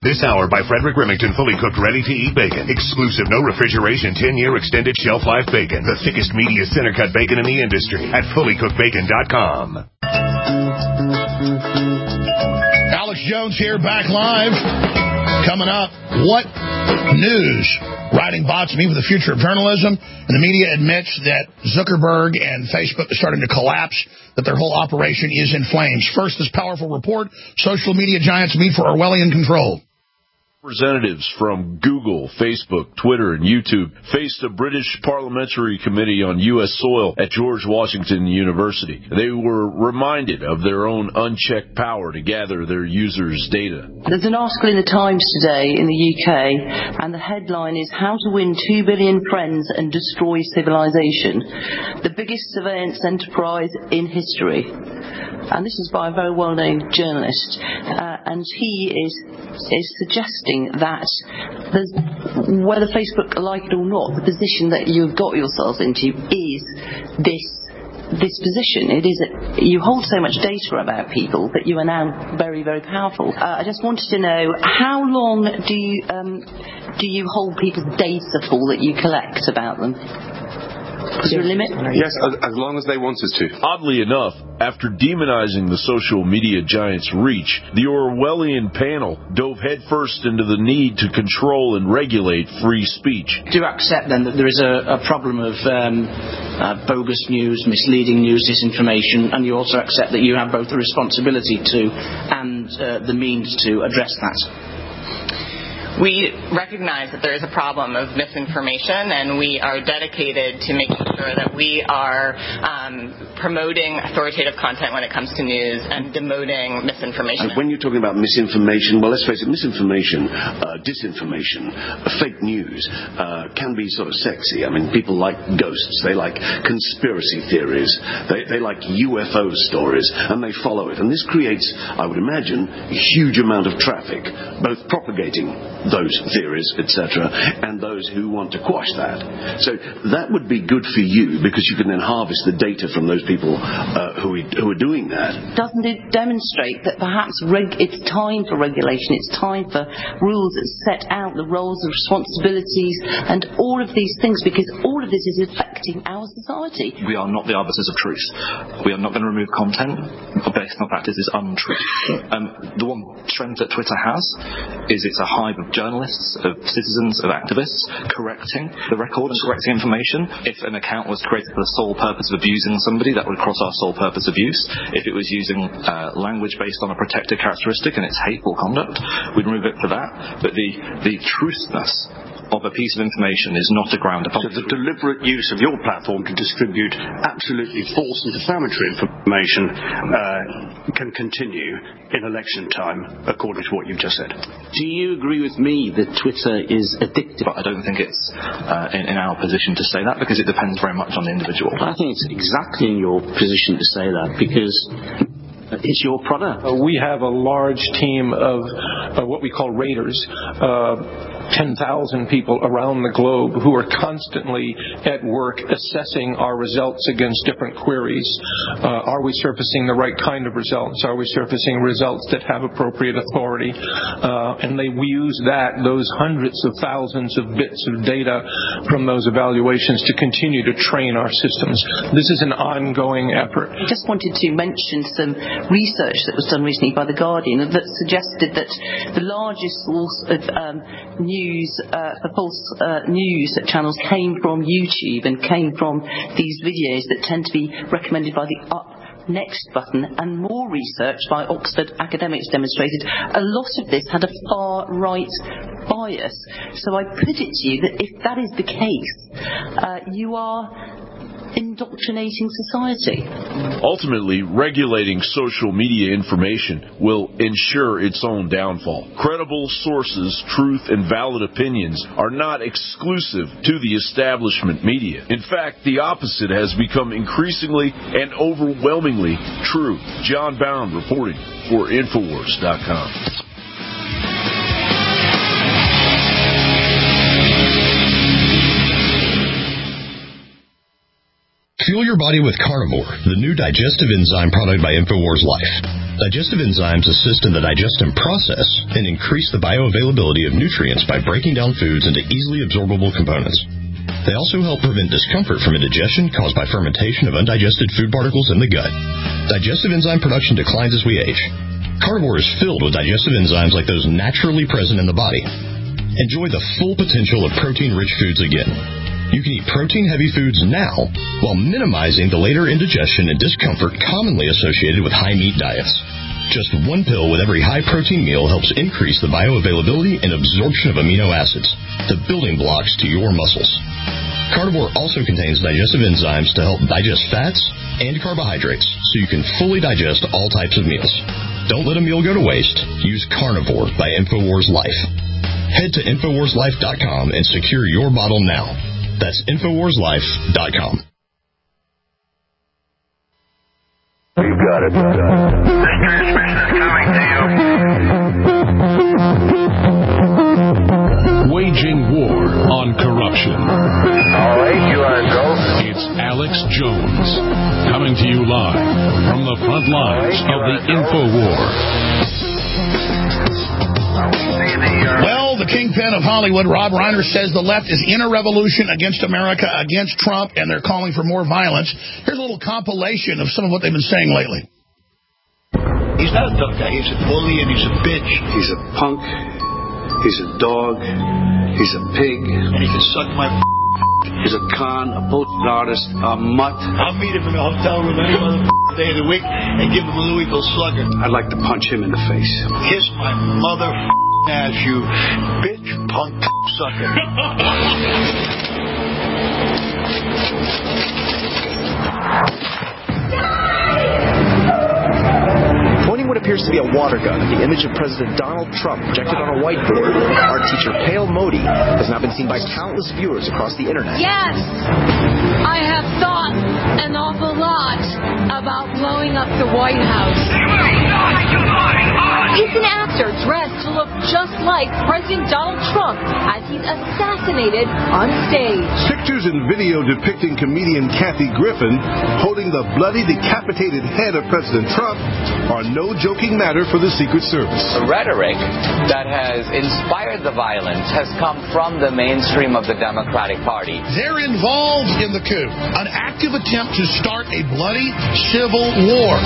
This hour by Frederick Remington, fully cooked, ready-to-eat bacon. Exclusive, no refrigeration, 10-year extended shelf life bacon. The thickest, meatiest, center-cut bacon in the industry at fullycookedbacon.com. Alex Jones here, back live. Coming up, what news? Writing bots mean for the future of journalism, and the media admits that Zuckerberg and Facebook are starting to collapse, that their whole operation is in flames. First, this powerful report, social media giants meet for Orwellian control. Representatives from Google, Facebook, Twitter, and YouTube faced a British parliamentary committee on U.S. soil at George Washington University. They were reminded of their own unchecked power to gather their users' data. There's an article in the Times today in the UK, and the headline is How to Win 2 Billion Friends and Destroy Civilization, the biggest surveillance enterprise in history. And this is by a very well-known journalist, and he is suggesting that whether Facebook like it or not, the position that you've got yourselves into is this position. It is you hold so much data about people that you are now very, very powerful. I just wanted to know, how long do you hold people's data for that you collect about them? Is there a limit? Yes, as long as they want us to. Oddly enough, after demonizing the social media giant's reach, the Orwellian panel dove headfirst into the need to control and regulate free speech. Do you accept then that there is a problem of bogus news, misleading news, disinformation, and you also accept that you have both the responsibility to and the means to address that? We recognize that there is a problem of misinformation, and we are dedicated to making sure that we are promoting authoritative content when it comes to news and demoting misinformation. And when you're talking about misinformation, well, let's face it, misinformation, disinformation, fake news can be sort of sexy. I mean, people like ghosts. They like conspiracy theories. They like UFO stories, and they follow it. And this creates, I would imagine, a huge amount of traffic, both propagating those theories, etc., and those who want to quash that. So that would be good for you, because you can then harvest the data from those people who are doing that. Doesn't it demonstrate that perhaps it's time for regulation, it's time for rules that set out the roles and responsibilities and all of these things, because all of this is affecting our society? We are not the arbiters of truth. We are not going to remove content based on the fact it is untrue. The one strength that Twitter has is it's a hive of journalists, of citizens, of activists correcting the record and correcting information. If an account was created for the sole purpose of abusing somebody, that would cross our sole purpose abuse. If it was using language based on a protected characteristic and it's hateful conduct, we'd remove it for that. But the truthfulness of a piece of information is not a ground upon. So the deliberate use of your platform to distribute absolutely false and defamatory information can continue in election time, according to what you've just said. Do you agree with me that Twitter is addictive? I don't think it's in our position to say that, because it depends very much on the individual. I think it's exactly in your position to say that, because it's your product. We have a large team of what we call raters, 10,000 people around the globe who are constantly at work assessing our results against different queries. Are we surfacing the right kind of results? Are we surfacing results that have appropriate authority? And we use those hundreds of thousands of bits of data from those evaluations to continue to train our systems. This is an ongoing effort. I just wanted to mention some research that was done recently by The Guardian that suggested that the largest source of news for false news channels came from YouTube and came from these videos that tend to be recommended by the up next button, and more research by Oxford academics demonstrated a lot of this had a far right bias. So I put it to you that if that is the case, you are indoctrinating society. Ultimately, regulating social media information will ensure its own downfall. Credible sources, truth, and valid opinions are not exclusive to the establishment media. In fact, the opposite has become increasingly and overwhelmingly true. John Bound reporting for Infowars.com. Fuel your body with Carnivore, the new digestive enzyme product by InfoWars Life. Digestive enzymes assist in the digestion process and increase the bioavailability of nutrients by breaking down foods into easily absorbable components. They also help prevent discomfort from indigestion caused by fermentation of undigested food particles in the gut. Digestive enzyme production declines as we age. Carnivore is filled with digestive enzymes like those naturally present in the body. Enjoy the full potential of protein-rich foods again. You can eat protein-heavy foods now while minimizing the later indigestion and discomfort commonly associated with high-meat diets. Just one pill with every high-protein meal helps increase the bioavailability and absorption of amino acids, the building blocks to your muscles. Carnivore also contains digestive enzymes to help digest fats and carbohydrates so you can fully digest all types of meals. Don't let a meal go to waste. Use Carnivore by InfoWars Life. Head to InfoWarsLife.com and secure your bottle now. That's InfoWarsLife.com. You got it. This transmission is coming to you. Waging war on corruption. All right, you are go. It's Alex Jones coming to you live from the front lines of the InfoWar. Well, the kingpin of Hollywood, Rob Reiner, says the left is in a revolution against America, against Trump, and they're calling for more violence. Here's a little compilation of some of what they've been saying lately. He's not a tough guy. He's a bully and he's a bitch. He's a punk. He's a dog. He's a pig. And he can suck my He's a con, a bullshit artist, a mutt. I'll meet him in a hotel room any day of the week and give him a Louisville Slugger. I'd like to punch him in the face. Kiss my mother ass, you bitch, punk sucker. 20 what appears to be a water gun, the image of President Donald Trump projected on a whiteboard. Art teacher Pale Modi has now been seen by countless viewers across the internet. Yes, I have thought an awful lot about blowing up the White House. He's an actor dressed to look just like President Donald Trump as he's assassinated on stage. Pictures and video depicting comedian Kathy Griffin holding the bloody decapitated head of President Trump are no joking matter for the Secret Service. The rhetoric that has inspired the violence has come from the mainstream of the Democratic Party. They're involved in the coup, an active attempt to start a bloody civil war.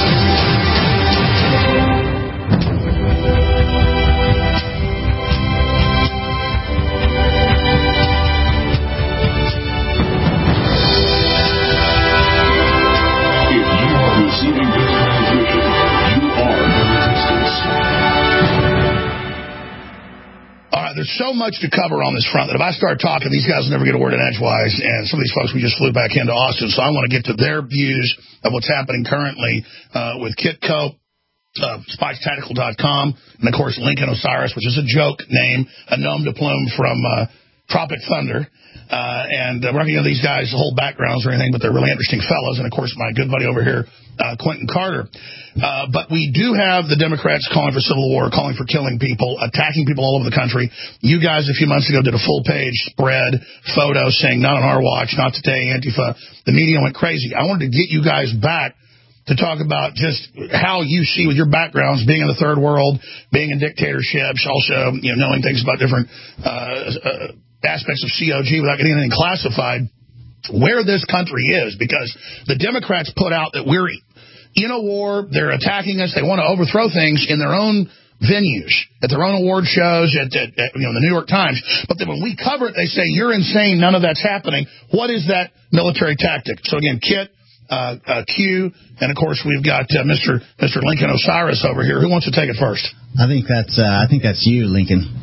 There's so much to cover on this front that if I start talking, these guys will never get a word in edgewise, and some of these folks we just flew back into Austin, so I want to get to their views of what's happening currently with Kit Cope, SpikesTactical.com, and, of course, Lincoln Osiris, which is a joke name, a nom de plume from Tropic Thunder. And we're not going to give these guys whole backgrounds or anything, but they're really interesting fellows. And, of course, my good buddy over here, Quentin Carter. But we do have the Democrats calling for civil war, calling for killing people, attacking people all over the country. You guys a few months ago did a full-page spread photo saying, not on our watch, not today, Antifa. The media went crazy. I wanted to get you guys back to talk about just how you see with your backgrounds, being in the third world, being in dictatorships, also knowing things about different aspects of COG without getting anything classified, where this country is, because the Democrats put out that we're in a war, they're attacking us, they want to overthrow things in their own venues, at their own award shows, at the New York Times. But then when we cover it, they say, you're insane, none of that's happening. What is that military tactic? So again, Kit, Q, and of course we've got Mr. Lincoln Osiris over here. Who wants to take it first? I think that's you, Lincoln.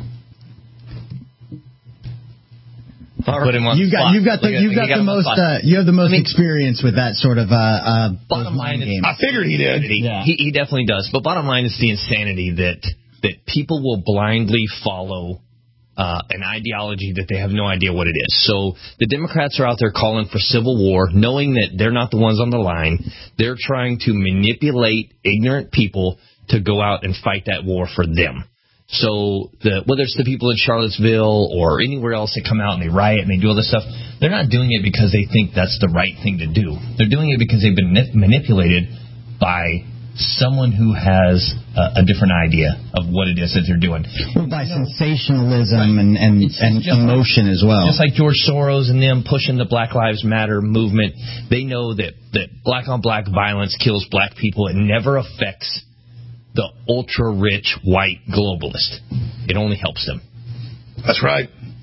You have the most experience with that sort of bottom line game. I figured he did. Yeah. He definitely does. But bottom line is the insanity that people will blindly follow an ideology that they have no idea what it is. So the Democrats are out there calling for civil war, knowing that they're not the ones on the line. They're trying to manipulate ignorant people to go out and fight that war for them. So whether it's the people in Charlottesville or anywhere else that come out and they riot and they do all this stuff, they're not doing it because they think that's the right thing to do. They're doing it because they've been manipulated by someone who has a different idea of what it is that they're doing. Well, by sensationalism and emotion as well. Just like George Soros and them pushing the Black Lives Matter movement, they know that black-on-black violence kills black people. It never affects the ultra-rich white globalist. It only helps them. That's right.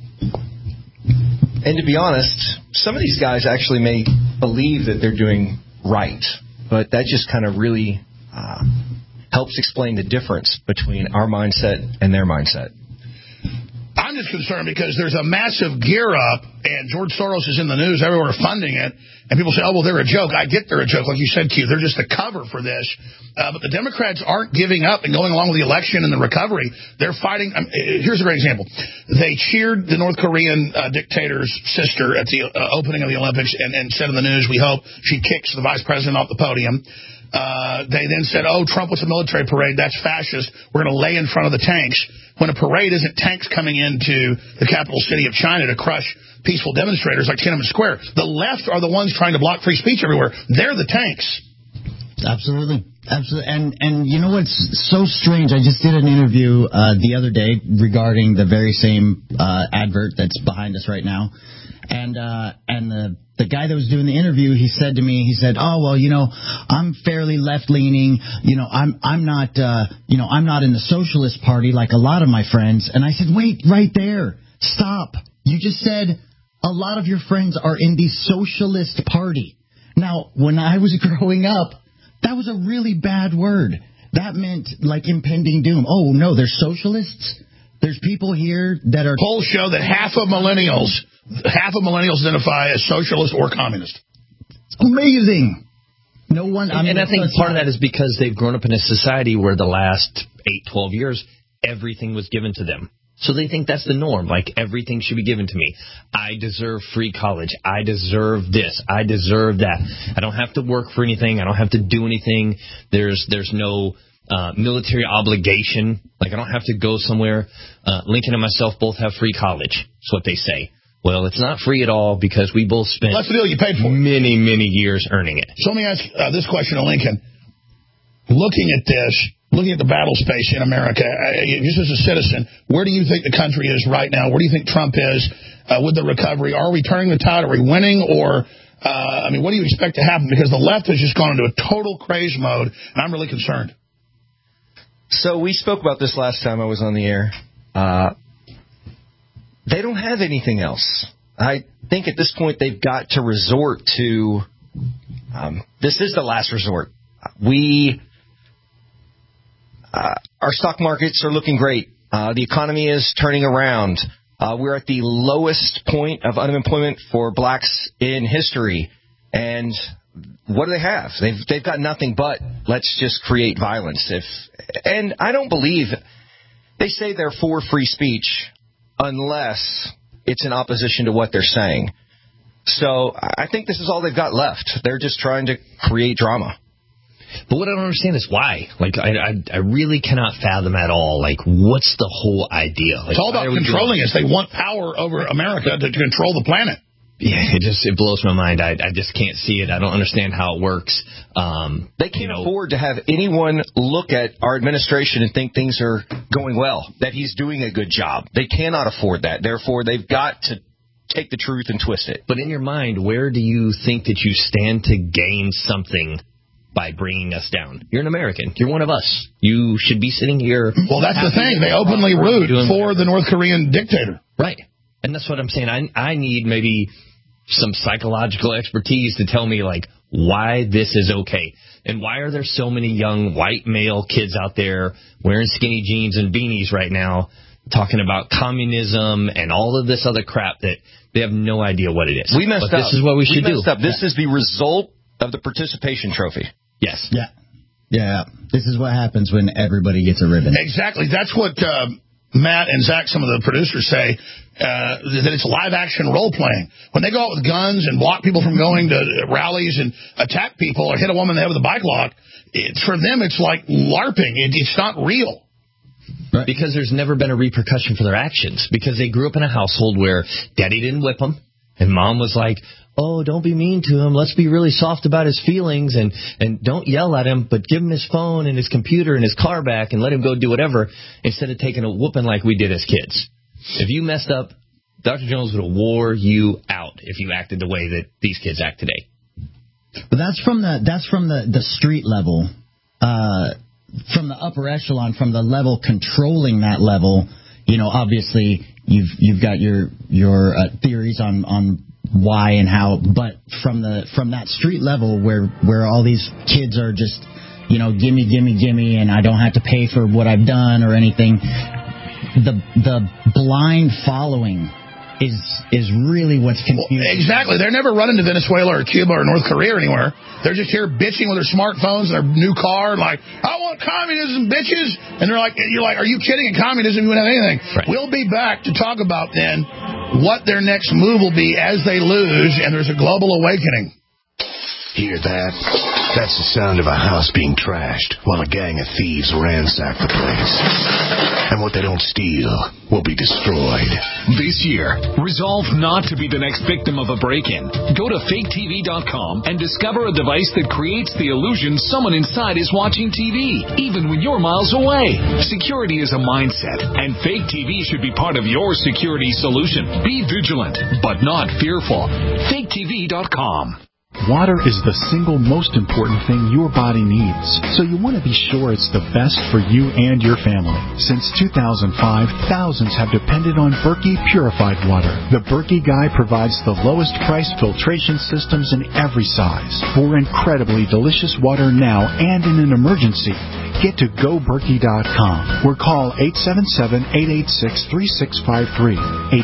And to be honest, some of these guys actually may believe that they're doing right, but that just kind of really helps explain the difference between our mindset and their mindset. I'm just concerned because there's a massive gear up, and George Soros is in the news everywhere funding it, and people say, oh, well, they're a joke. I get they're a joke, like you said, Q. They're just a cover for this. But the Democrats aren't giving up and going along with the election and the recovery. They're fighting. Here's a great example. They cheered the North Korean dictator's sister at the opening of the Olympics and said in the news, we hope she kicks the vice president off the podium. They then said, oh, Trump wants a military parade. That's fascist. We're going to lay in front of the tanks. When a parade isn't tanks coming into the capital city of China to crush peaceful demonstrators like Tiananmen Square. The left are the ones trying to block free speech everywhere. They're the tanks. Absolutely. Absolutely. And you know what's so strange? I just did an interview the other day regarding the very same advert that's behind us right now. And the guy that was doing the interview, he said to me, oh, well, I'm fairly left-leaning. I'm not in the Socialist Party like a lot of my friends. And I said, wait, right there. Stop. You just said a lot of your friends are in the Socialist Party. Now, when I was growing up, that was a really bad word. That meant like impending doom. Oh, no, they're socialists? There's people here that are... Polls show that half of millennials identify as socialist or communist. Amazing. No one... And I think part of that is because they've grown up in a society where the last 8-12 years, everything was given to them. So they think that's the norm. Like, everything should be given to me. I deserve free college. I deserve this. I deserve that. I don't have to work for anything. I don't have to do anything. There's no military obligation. Like, I don't have to go somewhere. Lincoln and myself both have free college. That's what they say. Well, it's not free at all because we both spent That's the deal. You paid for many, many years earning it. So let me ask this question to Lincoln. Looking at the battle space in America, just as a citizen, where do you think the country is right now? Where do you think Trump is with the recovery? Are we turning the tide? Are we winning? Or, what do you expect to happen? Because the left has just gone into a total craze mode, and I'm really concerned. So we spoke about this last time I was on the air. They don't have anything else. I think at this point they've got to resort to this is the last resort. Our stock markets are looking great. The economy is turning around. We're at the lowest point of unemployment for blacks in history. And what do they have? They've got nothing but let's just create violence. And I don't believe they say they're for free speech unless it's in opposition to what they're saying. So I think this is all they've got left. They're just trying to create drama. But what I don't understand is why. Like, I really cannot fathom at all, like, what's the whole idea? Like, it's all about controlling us. They want power over America to control the planet. Yeah, it blows my mind. I just can't see it. I don't understand how it works. They can't afford to have anyone look at our administration and think things are going well, that he's doing a good job. They cannot afford that. Therefore, they've got to take the truth and twist it. But in your mind, where do you think that you stand to gain something by bringing us down? You're an American. You're one of us. You should be sitting here. Well, that's the thing. They openly root for the North Korean dictator. Right. And that's what I'm saying. I need maybe some psychological expertise to tell me, like, why this is okay. And why are there so many young white male kids out there wearing skinny jeans and beanies right now talking about communism and all of this other crap that they have no idea what it is. We messed up. This is what we should do. This is the result of the participation trophy. Yes. Yeah. Yeah. This is what happens when everybody gets a ribbon. Exactly. That's what Matt and Zach, some of the producers, say, that it's live-action role-playing. When they go out with guns and block people from going to rallies and attack people or hit a woman in the head with a bike lock, for them it's like LARPing. It's not real. Right. Because there's never been a repercussion for their actions. Because they grew up in a household where daddy didn't whip them. And mom was like, oh, don't be mean to him. Let's be really soft about his feelings and don't yell at him, but give him his phone and his computer and his car back and let him go do whatever instead of taking a whooping like we did as kids. If you messed up, Dr. Jones would have wore you out if you acted the way that these kids act today. But that's from the street level, from the upper echelon, from the level controlling that level. You know, obviously you've got your theories on why and how, but from that street level where all these kids are just, you know, gimme, and I don't have to pay for what I've done or anything. The blind following is really what's confusing. Well, exactly. They're never running to Venezuela or Cuba or North Korea or anywhere. They're just here bitching with their smartphones and their new car, like, I want communism, bitches. And you're like, are you kidding? In communism, you wouldn't have anything. Right. We'll be back to talk about then what their next move will be as they lose, and there's a global awakening. Hear that? That's the sound of a house being trashed while a gang of thieves ransack the place. And what they don't steal will be destroyed. This year, resolve not to be the next victim of a break-in. Go to faketv.com and discover a device that creates the illusion someone inside is watching TV, even when you're miles away. Security is a mindset, and Fake TV should be part of your security solution. Be vigilant, but not fearful. faketv.com. Water is the single most important thing your body needs, so you want to be sure it's the best for you and your family. Since 2005, thousands have depended on Berkey purified water. The Berkey Guy provides the lowest price filtration systems in every size. For incredibly delicious water now and in an emergency, get to GoBerkey.com or call 877-886-3653.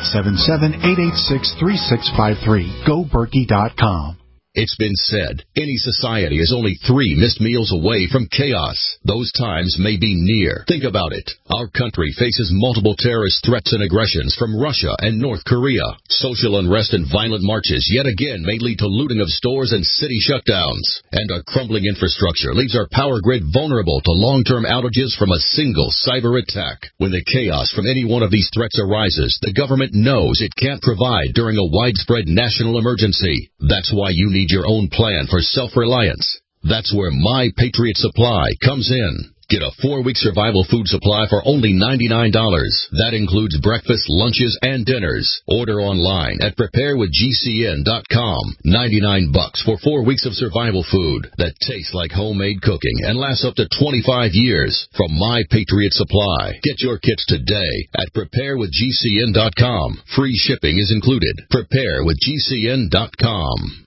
877-886-3653. GoBerkey.com. It's been said, any society is only 3 missed meals away from chaos. Those times may be near. Think about it. Our country faces multiple terrorist threats and aggressions from Russia and North Korea. Social unrest and violent marches yet again may lead to looting of stores and city shutdowns. And our crumbling infrastructure leaves our power grid vulnerable to long-term outages from a single cyber attack. When the chaos from any one of these threats arises, the government knows it can't provide during a widespread national emergency. That's why you need your own plan for self-reliance. That's where My Patriot Supply comes in. Get a 4-week survival food supply for only $99. That includes breakfast, lunches, and dinners. Order online at preparewithgcn.com. $99 for 4 weeks of survival food that tastes like homemade cooking and lasts up to 25 years from My Patriot Supply. Get your kits today at preparewithgcn.com. Free shipping is included. Preparewithgcn.com.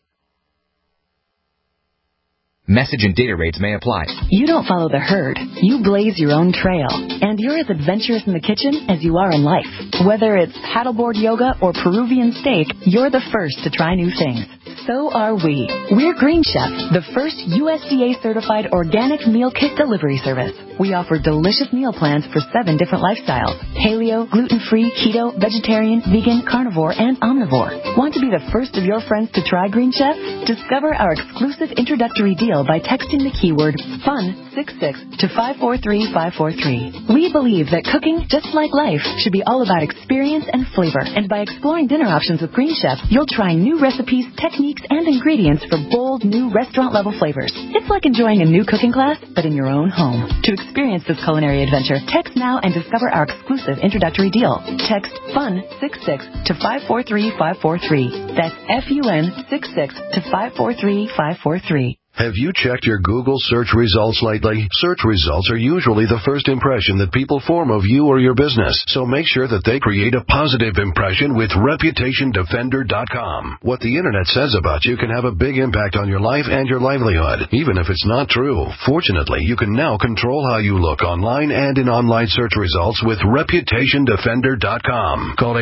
Message and data rates may apply. You don't follow the herd. You blaze your own trail. And you're as adventurous in the kitchen as you are in life. Whether it's paddleboard yoga or Peruvian steak, you're the first to try new things. So are we. We're Green Chef, the first USDA-certified organic meal kit delivery service. We offer delicious meal plans for 7 different lifestyles: paleo, gluten-free, keto, vegetarian, vegan, carnivore, and omnivore. Want to be the first of your friends to try Green Chef? Discover our exclusive introductory deal by texting the keyword FUN66 to 543543. We believe that cooking, just like life, should be all about experience and flavor. And by exploring dinner options with Green Chef, you'll try new recipes, techniques, and ingredients for bold, new restaurant-level flavors. It's like enjoying a new cooking class, but in your own home. To experience this culinary adventure, text now and discover our exclusive introductory deal. Text FUN66 to 543543. That's FUN66 to 543543. Have you checked your Google search results lately? Search results are usually the first impression that people form of you or your business, so make sure that they create a positive impression with ReputationDefender.com. What the internet says about you can have a big impact on your life and your livelihood, even if it's not true. Fortunately, you can now control how you look online and in online search results with ReputationDefender.com. Call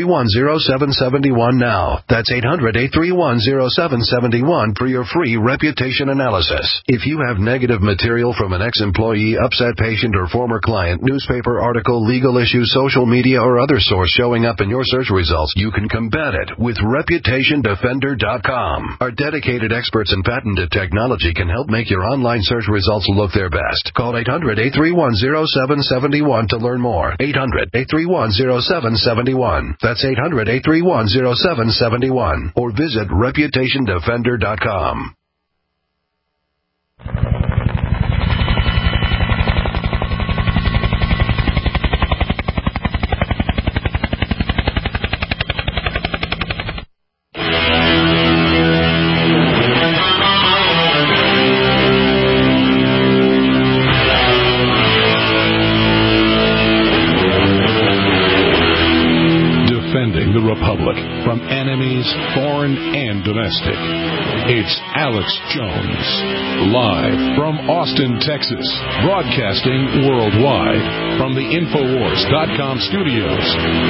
800-831-0771 now. That's 800-831-0771 for your free Reputation reputation analysis. If you have negative material from an ex-employee, upset patient, or former client, newspaper article, legal issue, social media, or other source showing up in your search results, you can combat it with ReputationDefender.com. Our dedicated experts in patented technology can help make your online search results look their best. Call 800-831-0771 to learn more. 800-831-0771. That's 800-831-0771. Or visit ReputationDefender.com. Defending the Republic from enemies, foreign and domestic. It's Alex Jones, live from Austin, Texas, broadcasting worldwide from the Infowars.com studios.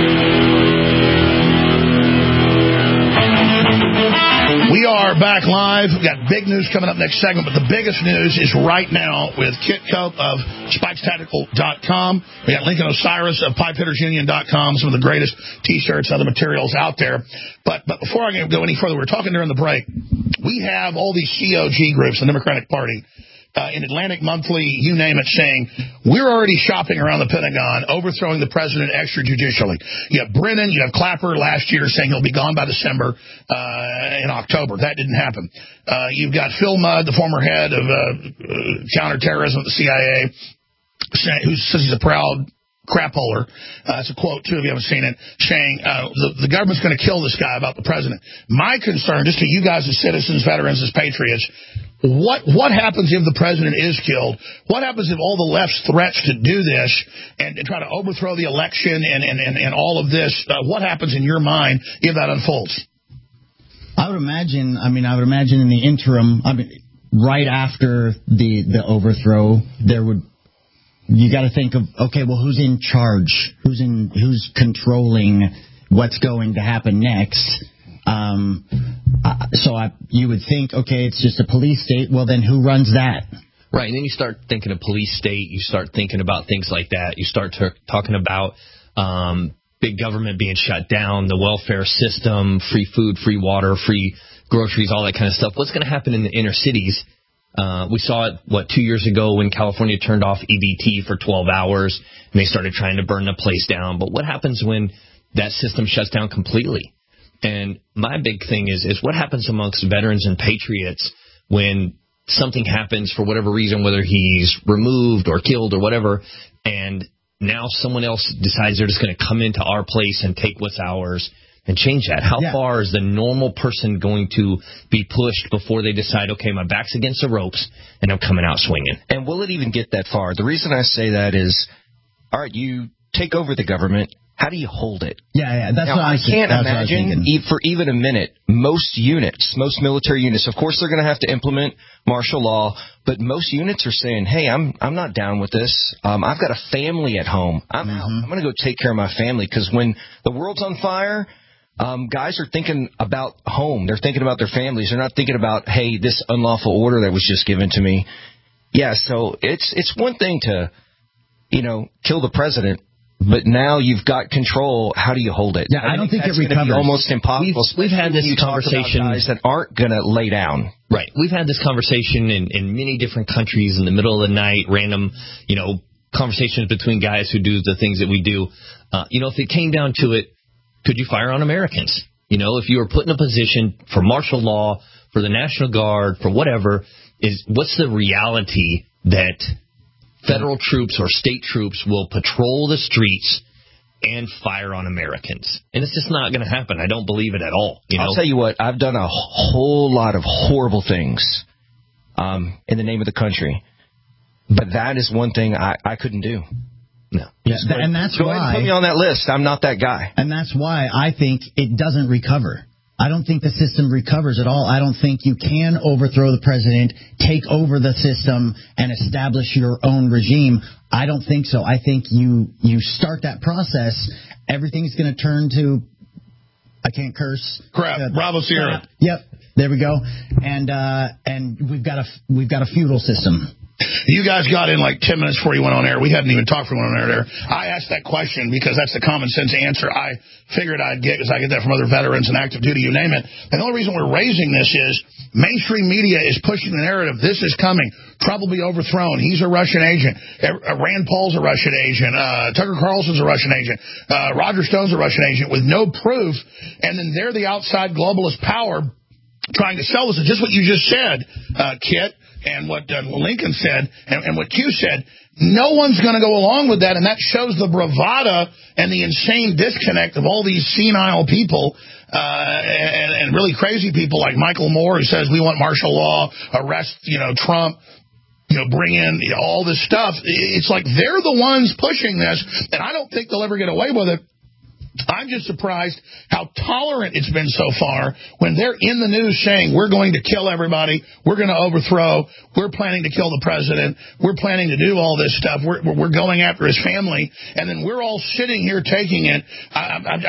We are back live. We've got big news coming up next segment, but the biggest news is right now with Kit Cope of SpikesTactical.com. We got Lincoln Osiris of PipeHittersUnion.com, some of the greatest T-shirts, other materials out there. But before I go any further, we were talking during the break. We have all these COG groups, the Democratic Party, in Atlantic Monthly, you name it, saying, we're already shopping around the Pentagon, overthrowing the president extrajudicially. You have Brennan, you have Clapper last year saying he'll be gone by December, in October. That didn't happen. You've got Phil Mudd, the former head of counterterrorism at the CIA, who says he's a proud crap holder. That's a quote, too, if you haven't seen it, saying the government's going to kill this guy about the president. My concern, just to you guys as citizens, veterans, as patriots, what happens if the president is killed? What happens if all the left's threats to do this and try to overthrow the election and all of this? What happens in your mind if that unfolds? I would imagine in the interim, right after the overthrow, you got to think of, okay, well, who's in charge? Who's controlling what's going to happen next? You would think, okay, it's just a police state. Well, then who runs that? Right, and then you start thinking of police state. You start thinking about things like that. You start talking about big government being shut down, the welfare system, free food, free water, free groceries, all that kind of stuff. What's going to happen in the inner cities? We saw it, 2 years ago when California turned off EBT for 12 hours and they started trying to burn the place down. But what happens when that system shuts down completely? And my big thing is what happens amongst veterans and patriots when something happens for whatever reason, whether he's removed or killed or whatever, and now someone else decides they're just going to come into our place and take what's ours and change that. How far is the normal person going to be pushed before they decide, okay, my back's against the ropes and I'm coming out swinging? And will it even get that far? The reason I say that is, all right, you take over the government. How do you hold it? Yeah, that's now, what I can't imagine for even a minute, most military units, of course they're going to have to implement martial law, but most units are saying, hey, I'm not down with this. I've got a family at home. I'm out. I'm going to go take care of my family, because when the world's on fire, guys are thinking about home. They're thinking about their families. They're not thinking about, hey, this unlawful order that was just given to me. Yeah, so it's one thing to, kill the president. But now you've got control. How do you hold it? Yeah, I don't think it recovers. Be almost impossible. We've had this conversation. Guys that aren't going to lay down. Right. We've had this conversation in many different countries in the middle of the night, random, conversations between guys who do the things that we do. If it came down to it, could you fire on Americans? If you were put in a position for martial law, for the National Guard, for whatever, what's the reality that federal troops or state troops will patrol the streets and fire on Americans? And it's just not going to happen. I don't believe it at all. I'll tell you what, I've done a whole lot of horrible things in the name of the country. But that is one thing I couldn't do. No. Yeah, and that's go ahead and put me on that list. I'm not that guy. And that's why I think it doesn't recover. I don't think the system recovers at all. I don't think you can overthrow the president, take over the system, and establish your own regime. I don't think so. I think you start that process, everything's going to turn to, I can't curse. Crap. Bravo Sierra. Yep. There we go. And we've got a feudal system. You guys got in like 10 minutes before you went on air. We hadn't even talked for one on air there. I asked that question because that's the common sense answer I figured I'd get, because I get that from other veterans and active duty, you name it. And the only reason we're raising this is mainstream media is pushing the narrative. This is coming. Trump will be overthrown. He's a Russian agent. Rand Paul's a Russian agent. Tucker Carlson's a Russian agent. Roger Stone's a Russian agent with no proof. And then they're the outside globalist power trying to sell us. It's just what you just said, Kit. And what Lincoln said, and what Q said, no one's going to go along with that, and that shows the bravado and the insane disconnect of all these senile people and really crazy people like Michael Moore, who says we want martial law, arrest, Trump, bring in all this stuff. It's like they're the ones pushing this, and I don't think they'll ever get away with it. I'm just surprised how tolerant it's been so far when they're in the news saying we're going to kill everybody, we're going to overthrow, we're planning to kill the president, we're planning to do all this stuff, we're going after his family, and then we're all sitting here taking it. There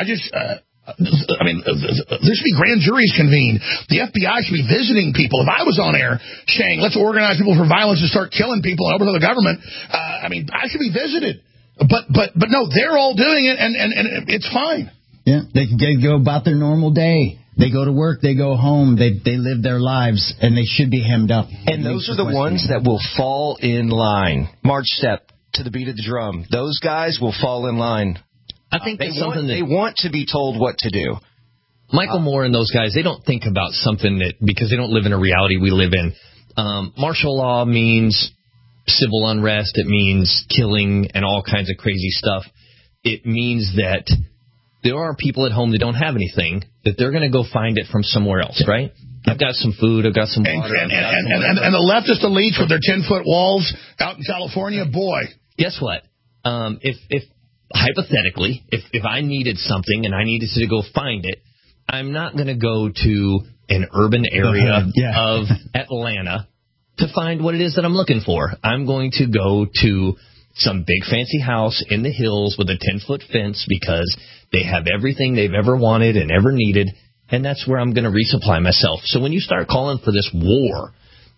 should be grand juries convened. The FBI should be visiting people. If I was on air saying let's organize people for violence and start killing people and overthrow the government, I should be visited. But no, they're all doing it, and it's fine. Yeah, they go about their normal day. They go to work, they go home, they live their lives, and they should be hemmed up. And those are the ones that will fall in line. March step to the beat of the drum. Those guys will fall in line. I think they want to be told what to do. Michael Moore and those guys, they don't think about something because they don't live in a reality we live in. Martial law means civil unrest. It means killing and all kinds of crazy stuff. It means that there are people at home that don't have anything, that they're going to go find it from somewhere else, right? I've got some food, I've got some water. And the leftist elites with their 10-foot walls out in California, boy. Guess what? If hypothetically, if I needed something and I needed to go find it, I'm not going to go to an urban area of Atlanta to find what it is that I'm looking for. I'm going to go to some big fancy house in the hills with a 10-foot fence because they have everything they've ever wanted and ever needed, and that's where I'm going to resupply myself. So when you start calling for this war,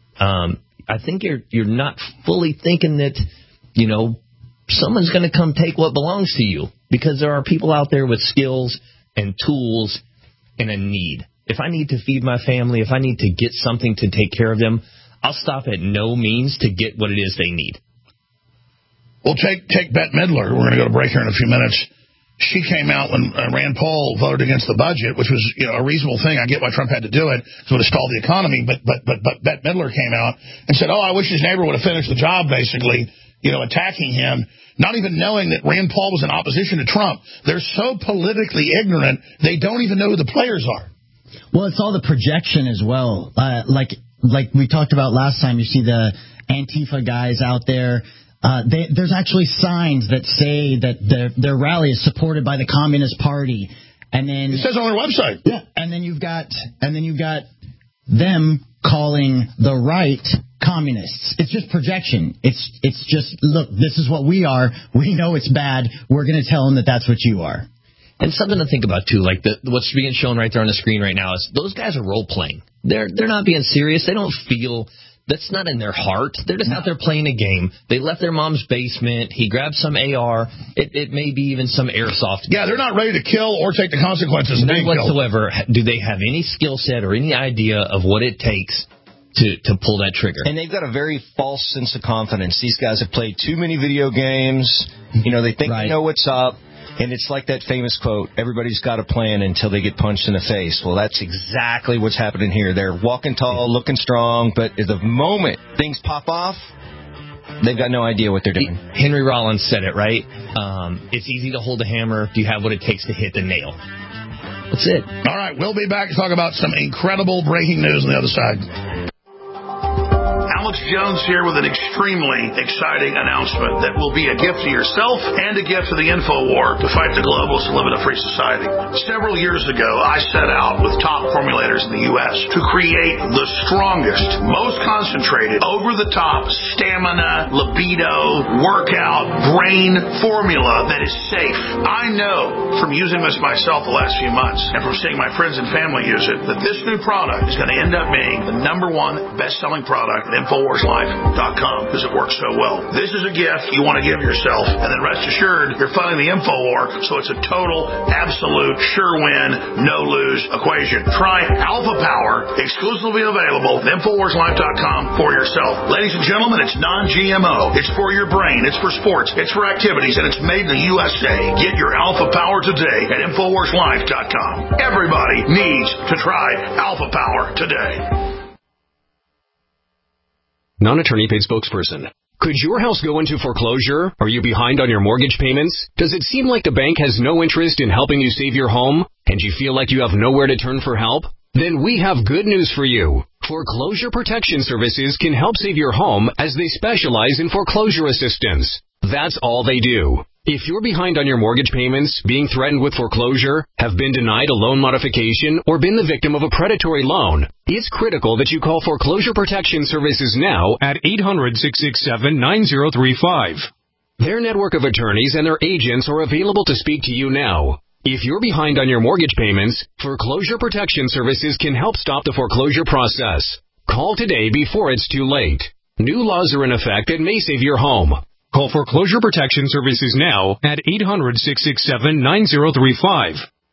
I think you're not fully thinking that, someone's going to come take what belongs to you, because there are people out there with skills and tools and a need. If I need to feed my family, if I need to get something to take care of them, I'll stop at no means to get what it is they need. Well, take Bette Midler. We're going to go to break here in a few minutes. She came out when Rand Paul voted against the budget, which was a reasonable thing. I get why Trump had to do it, because it would have stalled the economy. But Bette Midler came out and said, I wish his neighbor would have finished the job, basically, attacking him, not even knowing that Rand Paul was in opposition to Trump. They're so politically ignorant, they don't even know who the players are. Well, it's all the projection as well. Like we talked about last time, you see the Antifa guys out there. There's actually signs that say that their rally is supported by the Communist Party, and then it says on their website. Yeah, and then you've got them calling the right communists. It's just projection. It's just, look, this is what we are. We know it's bad. We're going to tell them that that's what you are. And something to think about, too, like what's being shown right there on the screen right now is those guys are role-playing. They're not being serious. They don't feel... That's not in their heart. They're just out there playing a game. They left their mom's basement. He grabbed some AR. It may be even some airsoft. Yeah, they're not ready to kill or take the consequences. None whatsoever. Do they have any skill set or any idea of what it takes to pull that trigger? And they've got a very false sense of confidence. These guys have played too many video games. They think they know what's up. And it's like that famous quote, everybody's got a plan until they get punched in the face. Well, that's exactly what's happening here. They're walking tall, looking strong, but at the moment things pop off, they've got no idea what they're doing. Henry Rollins said it, right? It's easy to hold a hammer. Do you have what it takes to hit the nail? That's it. All right, we'll be back to talk about some incredible breaking news on the other side. Alex Jones here with an extremely exciting announcement that will be a gift to yourself and a gift to the InfoWar to fight the globalists and live in a free society. Several years ago, I set out with top formulators in the U.S. to create the strongest, most concentrated, over-the-top stamina, libido, workout, brain formula that is safe. I know from using this myself the last few months and from seeing my friends and family use it that this new product is going to end up being the #1 best-selling product at InfoWarsLife.com because it works so well. This is a gift you want to give yourself, and then rest assured you're funding the InfoWar, so it's a total, absolute, sure win, no-lose equation. Try Alpha Power, exclusively available at InfoWarsLife.com for yourself. Ladies and gentlemen, it's non-GMO. It's for your brain. It's for sports. It's for activities, and it's made in the USA. Get your Alpha Power today at InfoWarsLife.com. Everybody needs to try Alpha Power today. Non-attorney paid spokesperson. Could your house go into foreclosure? Are you behind on your mortgage payments? Does it seem like the bank has no interest in helping you save your home? And you feel like you have nowhere to turn for help? Then we have good news for you. Foreclosure Protection Services can help save your home as they specialize in foreclosure assistance. That's all they do. If you're behind on your mortgage payments, being threatened with foreclosure, have been denied a loan modification, or been the victim of a predatory loan, it's critical that you call Foreclosure Protection Services now at 800-667-9035. Their network of attorneys and their agents are available to speak to you now. If you're behind on your mortgage payments, Foreclosure Protection Services can help stop the foreclosure process. Call today before it's too late. New laws are in effect that may save your home. Call Foreclosure Protection Services now at 800-667-9035.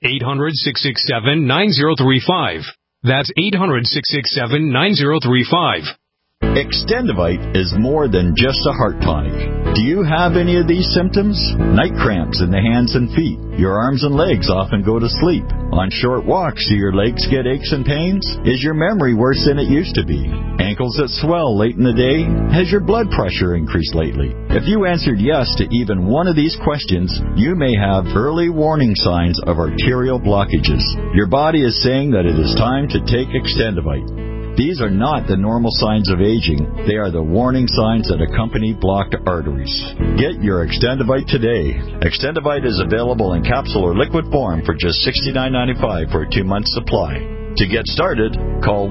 800-667-9035. That's 800-667-9035. Extendivite is more than just a heart tonic. Do you have any of these symptoms? Night cramps in the hands and feet. Your arms and legs often go to sleep. On short walks, do your legs get aches and pains? Is your memory worse than it used to be? Ankles that swell late in the day? Has your blood pressure increased lately? If you answered yes to even one of these questions, you may have early warning signs of arterial blockages. Your body is saying that it is time to take Extendivite. These are not the normal signs of aging. They are the warning signs that accompany blocked arteries. Get your Extendivite today. Extendivite is available in capsule or liquid form for just $69.95 for a 2-month supply. To get started, call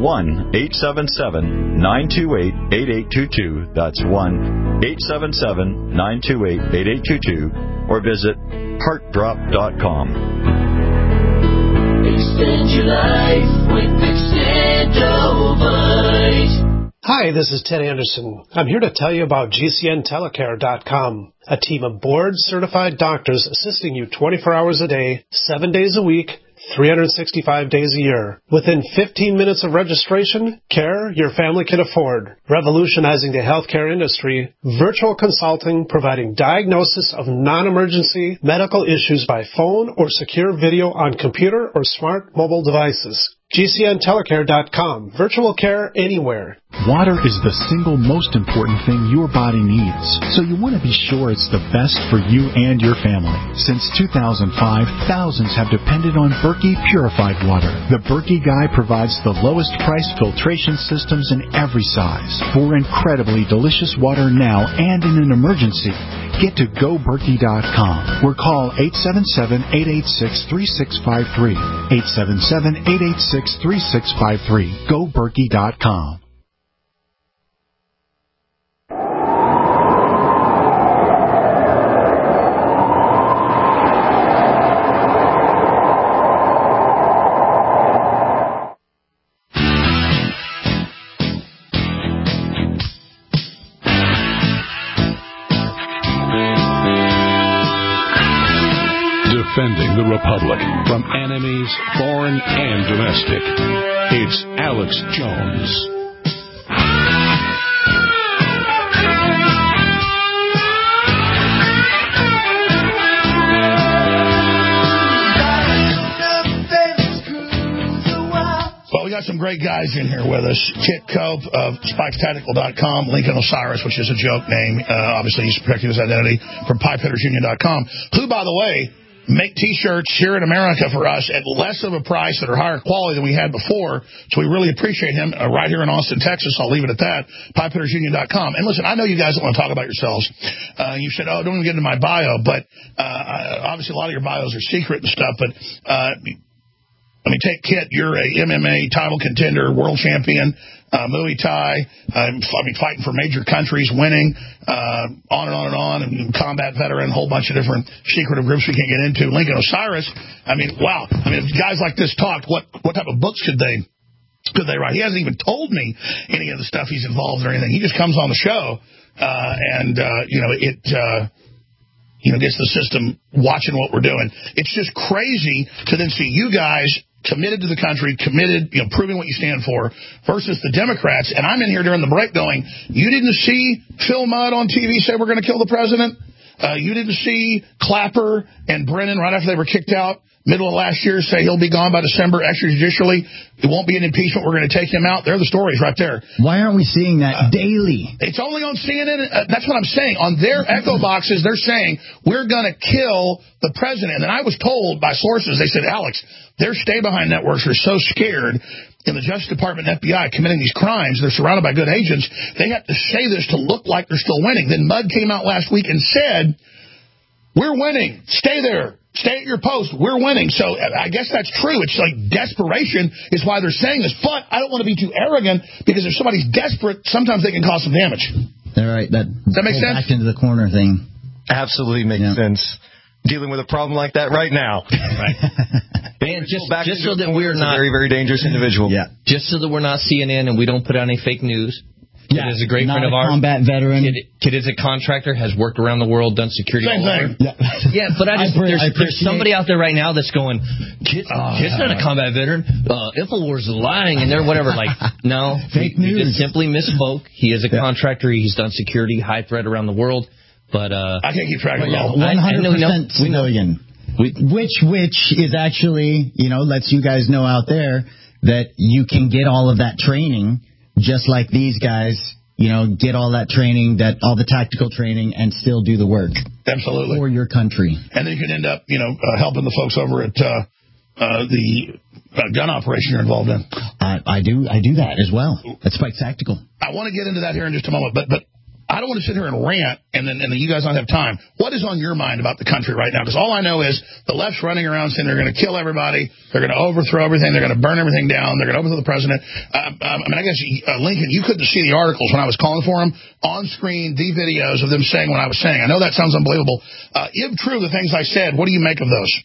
1-877-928-8822. That's 1-877-928-8822. Or visit heartdrop.com. Extend your life with Extendovite. Hi, this is Ted Anderson. I'm here to tell you about GCNtelecare.com, a team of board-certified doctors assisting you 24 hours a day, 7 days a week, 365 days a year. Within 15 minutes of registration, care your family can afford. Revolutionizing the healthcare industry, virtual consulting providing diagnosis of non-emergency medical issues by phone or secure video on computer or smart mobile devices. GCNtelecare.com. Virtual care anywhere. Water is the single most important thing your body needs, so you want to be sure it's the best for you and your family. Since 2005, thousands have depended on Berkey purified water. The Berkey Guy provides the lowest price filtration systems in every size for incredibly delicious water now and in an emergency. Get to GoBerkey.com or call 877-886-3653. 877-886-3653. GoBerkey.com. Defending the Republic from enemies, foreign and domestic. It's Alex Jones. Well, we got some great guys in here with us. Kit Cope of SpikesTactical.com, Lincoln Osiris, which is a joke name. Obviously, he's protecting his identity, from PipeHittersUnion.com, who, by the way, make T-shirts here in America for us at less of a price that are higher quality than we had before. So we really appreciate him right here in Austin, Texas. I'll leave it at that. PipeHittersUnion.com. And listen, I know you guys don't want to talk about yourselves. You said, don't even get into my bio. But obviously a lot of your bios are secret and stuff. But I mean, take Kit. You're a MMA title contender, world champion, Muay Thai. Fighting for major countries, winning, on and on and on, and combat veteran, a whole bunch of different secretive groups we can't get into. Lincoln Osiris. I mean, wow. I mean, if guys like this talked, what type of books could they write? He hasn't even told me any of the stuff he's involved in or anything. He just comes on the show, and gets the system watching what we're doing. It's just crazy to then see you guys committed to the country, committed, proving what you stand for, versus the Democrats. And I'm in here during the break going, you didn't see Phil Mudd on TV say we're going to kill the president? You didn't see Clapper and Brennan right after they were kicked out middle of last year say he'll be gone by December extrajudicially. It won't be an impeachment. We're going to take him out. They're the stories right there. Why aren't we seeing that daily? It's only on CNN. That's what I'm saying. On their echo boxes, they're saying we're going to kill the president. And then I was told by sources, they said, Alex, their stay-behind networks are so scared in the Justice Department and FBI committing these crimes. They're surrounded by good agents. They have to say this to look like they're still winning. Then Mudd came out last week and said, we're winning. Stay there. Stay at your post. We're winning. So I guess that's true. It's like desperation is why they're saying this. But I don't want to be too arrogant because if somebody's desperate, sometimes they can cause some damage. All right. Does that make sense? Back into the corner thing. Absolutely makes sense. Dealing with a problem like that right now. Right. And just so that we're not a very, very dangerous individual. Yeah. Just so that we're not CNN and we don't put out any fake news. Kid is a great friend of ours. Combat veteran. Kid is a contractor, has worked around the world, done security. Same thing. Yeah, but there's somebody out there right now that's going, Kid's not a combat veteran. InfoWars is lying and they're whatever. Like, no, fake news. He just simply misspoke. He is a contractor. He's done security, high threat around the world. But I can't keep track of it all. 100% civilian. Which is actually, lets you guys know out there that you can get all of that training. Just like these guys, get all that training, all the tactical training, and still do the work. Absolutely. For your country. And then you can end up, helping the folks over at the gun operation you're involved in. I do that as well. That's quite tactical. I want to get into that here in just a moment, but I don't want to sit here and rant, and then you guys don't have time. What is on your mind about the country right now? Because all I know is the left's running around saying they're going to kill everybody, they're going to overthrow everything, they're going to burn everything down, they're going to overthrow the president. I guess, Lincoln, you couldn't see the articles when I was calling for them. On screen, the videos of them saying what I was saying. I know that sounds unbelievable. If true, the things I said, what do you make of those?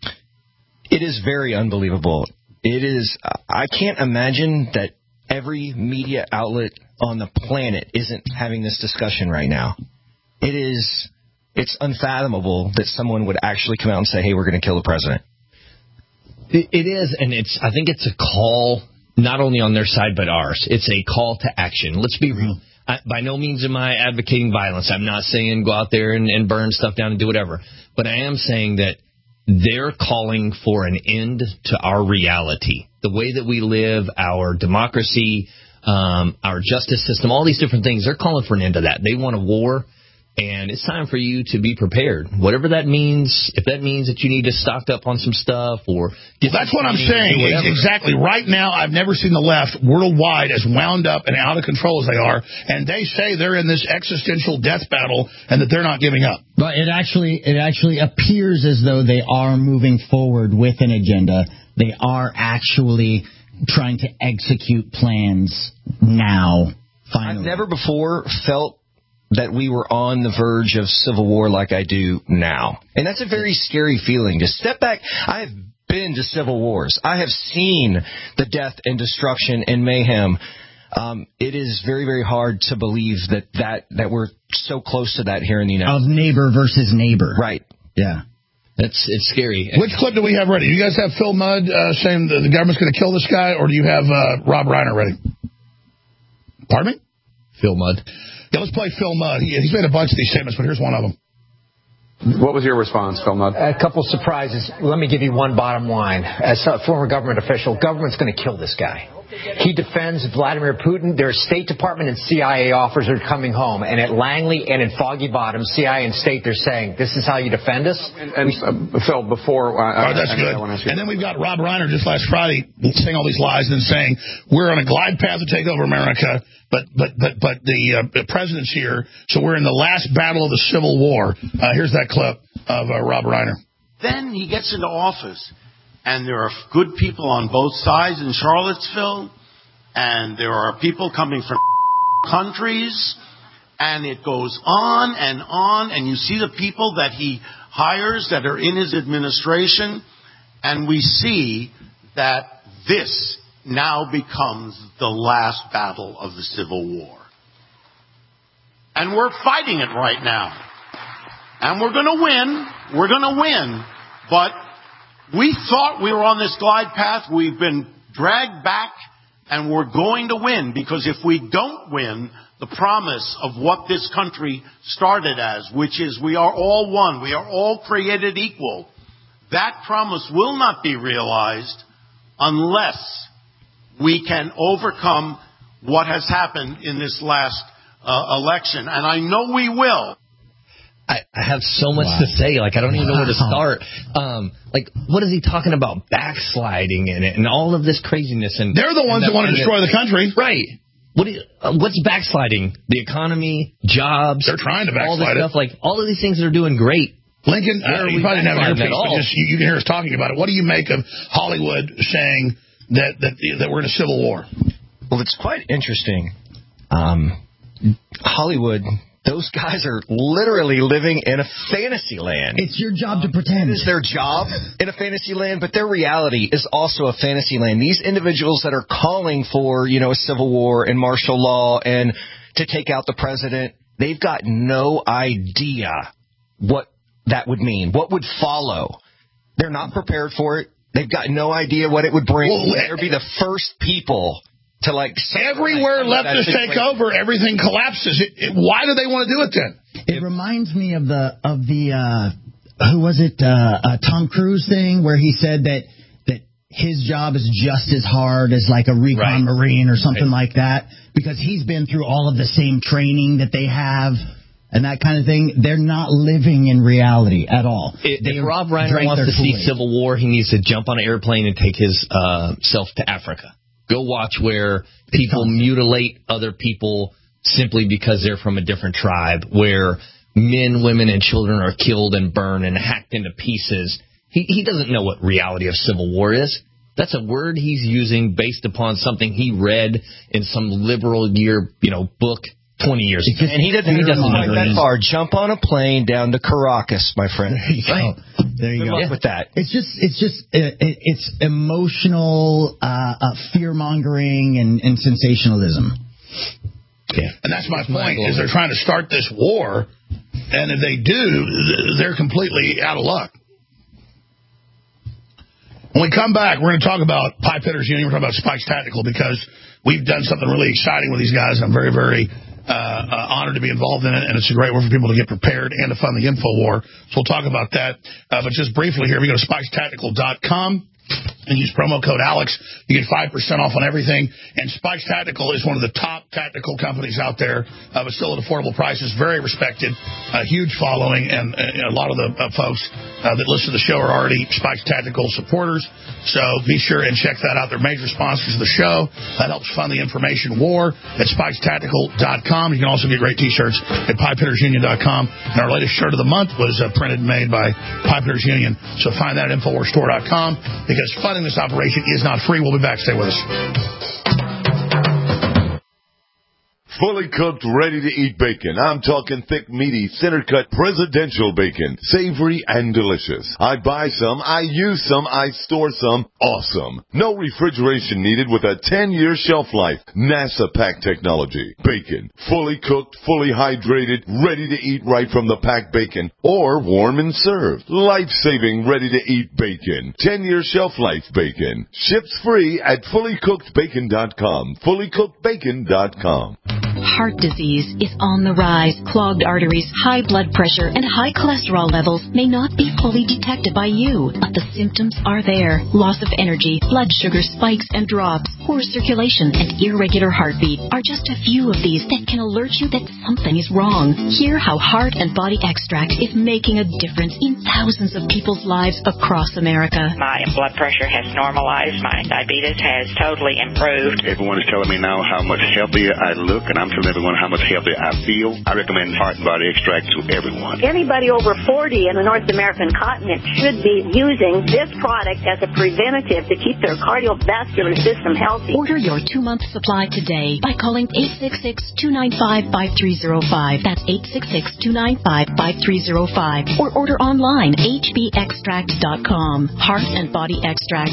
It is very unbelievable. It is. I can't imagine that every media outlet on the planet isn't having this discussion right now. It's unfathomable that someone would actually come out and say, hey, we're going to kill the president. It is, and I think it's a call, not only on their side, but ours. It's a call to action. Let's be real. By no means am I advocating violence. I'm not saying go out there and burn stuff down and do whatever. But I am saying that they're calling for an end to our reality. The way that we live, our democracy, our justice system, all these different things, they're calling for an end to that. They want a war, and it's time for you to be prepared. Whatever that means, if that means that you need to stock up on some stuff or... That's what I'm saying. Exactly. Right now, I've never seen the left worldwide as wound up and out of control as they are, and they say they're in this existential death battle and that they're not giving up. But it actually appears as though they are moving forward with an agenda. They are actually trying to execute plans now, finally. I've never before felt that we were on the verge of civil war like I do now. And that's a very scary feeling. To step back, I have been to civil wars. I have seen the death and destruction and mayhem. It is very, very hard to believe that we're so close to that here in the United States. Of neighbor versus neighbor. Right. Yeah. It's scary. Which clip do we have ready? Do you guys have Phil Mudd saying the government's going to kill this guy, or do you have Rob Reiner ready? Pardon me? Phil Mudd. Yeah, let's play Phil Mudd. He's made a bunch of these statements, but here's one of them. What was your response, Phil Mudd? A couple surprises. Let me give you one bottom line. As a former government official, government's going to kill this guy. He defends Vladimir Putin. Their State Department and CIA officers are coming home. And at Langley and in Foggy Bottom, CIA and State, they're saying, this is how you defend us? And Phil, before... that's good. And then we've got Rob Reiner just last Friday saying all these lies and saying, we're on a glide path to take over America, but the president's here, so we're in the last battle of the Civil War. Here's that clip of Rob Reiner. Then he gets into office, and there are good people on both sides in Charlottesville, and there are people coming from countries, and it goes on, and you see the people that he hires that are in his administration, and we see that this now becomes the last battle of the Civil War. And we're fighting it right now. And we're going to win. We're going to win. But we thought we were on this glide path. We've been dragged back, and we're going to win. Because if we don't win, the promise of what this country started as, which is we are all one, we are all created equal, that promise will not be realized unless we can overcome what has happened in this last election. And I know we will. I have so much to say. I don't even know where to start. What is he talking about? Backsliding in it and all of this craziness. And they're the ones that want to destroy the country. Right. What's backsliding? The economy, jobs. They're trying to backslide all this stuff. All of these things are doing great. Lincoln, you probably didn't have an earpiece, but you can hear us talking about it. What do you make of Hollywood saying that we're in a civil war? Well, it's quite interesting. Hollywood, those guys are literally living in a fantasy land. It's your job to pretend. It is their job in a fantasy land, but their reality is also a fantasy land. These individuals that are calling for, a civil war and martial law and to take out the president, they've got no idea what that would mean, what would follow. They're not prepared for it. They've got no idea what it would bring. They'd be the first people to everywhere leftists take over, everything collapses. Why do they want to do it then? It reminds me of the who was it? Tom Cruise thing where he said that his job is just as hard as a recon Marine or something like that because he's been through all of the same training that they have. And that kind of thing, they're not living in reality at all. If Rob Reiner wants to see Civil War, he needs to jump on an airplane and take his self to Africa. Go watch where people mutilate other people simply because they're from a different tribe, where men, women, and children are killed and burned and hacked into pieces. He doesn't know what reality of Civil War is. That's a word he's using based upon something he read in some liberal book 20 years ago. And he doesn't know that far. Jump on a plane down to Caracas, my friend. There you go. There you go. With that. It's emotional fear mongering and sensationalism. Yeah. And that's my point, is they're trying to start this war, and if they do, they're completely out of luck. When we come back, we're going to talk about Pipe Hitters Union. We're talking about Spikes Tactical because we've done something really exciting with these guys. I'm very, very honored to be involved in it, and it's a great way for people to get prepared and to fund the info war. So we'll talk about that. But just briefly here, we go to spikestactical.com and use promo code Alex. You get 5% off on everything. And Spikes Tactical is one of the top tactical companies out there, but still at affordable prices, very respected, huge following, and a lot of the folks that listen to the show are already Spikes Tactical supporters. So be sure and check that out. They're major sponsors of the show. That helps fund the information war at spikestactical.com. You can also get great T-shirts at pipehittersunion.com. And our latest shirt of the month was printed and made by Pipe Hitters Union. So find that at InfoWarsStore.com because funding this operation is not free. We'll be back. Stay with us. Fully cooked, ready-to-eat bacon. I'm talking thick, meaty, center-cut presidential bacon. Savory and delicious. I buy some, I use some, I store some. Awesome. No refrigeration needed with a 10-year shelf life. NASA pack technology. Bacon. Fully cooked, fully hydrated, ready to eat right from the packed bacon. Or warm and served. Life-saving, ready-to-eat bacon. 10-year shelf life bacon. Ships free at fullycookedbacon.com. Fullycookedbacon.com. Heart disease is on the rise. Clogged arteries, high blood pressure, and high cholesterol levels may not be fully detected by you, but the symptoms are there. Loss of energy, blood sugar spikes and drops, poor circulation, and irregular heartbeat are just a few of these that can alert you that something is wrong. Hear how Heart and Body Extract is making a difference in thousands of people's lives across America. My blood pressure has normalized. My diabetes has totally improved. Everyone is telling me now how much healthier I look, and I'm telling everyone how much healthier I feel. I recommend Heart and Body Extract to everyone. Anybody over 40 in the North American continent should be using this product as a preventative to keep their cardiovascular system healthy. Order your 2-month supply today by calling 866-295-5305. That's 866-295-5305. Or order online, hbextract.com. Heart and Body Extract,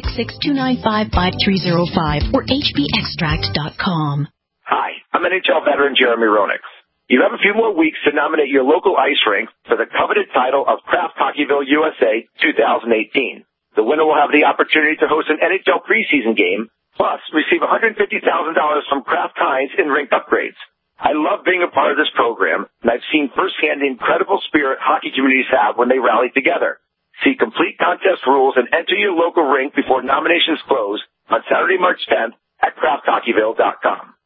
866-295-5305 or hbextract.com. Hi, I'm NHL veteran Jeremy Roenick. You have a few more weeks to nominate your local ice rink for the coveted title of Kraft Hockeyville USA 2018. The winner will have the opportunity to host an NHL preseason game, plus receive $150,000 from Kraft Heinz in rink upgrades. I love being a part of this program, and I've seen firsthand the incredible spirit hockey communities have when they rally together. See complete contest rules and enter your local rink before nominations close on Saturday, March 10th at crafthockeyville.com.